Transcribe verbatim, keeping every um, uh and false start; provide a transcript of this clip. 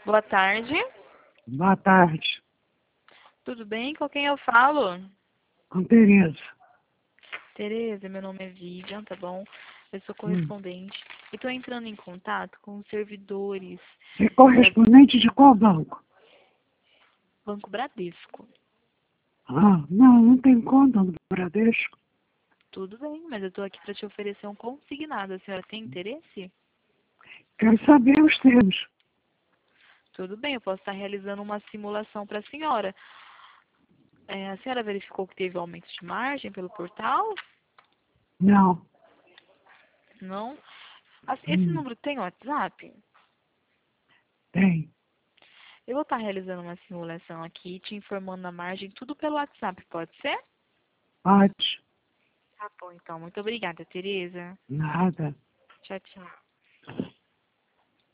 Boa tarde. Boa tarde, Tudo bem? Com quem eu falo? com Tereza. Tereza, meu nome é Vivian, tá bom? Eu sou Hum. correspondente e estou entrando em contato com os servidores Você é correspondente de qual banco? do Banco Bradesco. Ah, não, não tem conta no Bradesco. Tudo bem, mas eu estou aqui para te oferecer um consignado. A senhora tem interesse? Quero saber os termos. Tudo bem, eu posso estar realizando uma simulação para a senhora. É, a senhora verificou que teve aumento de margem pelo portal? Não. Não? Assim, esse Hum, número tem WhatsApp? tem. Eu vou estar realizando uma simulação aqui, te informando a margem, tudo pelo WhatsApp, pode ser? Pode. Tá bom, então. Muito obrigada, Tereza. Nada. Tchau, tchau.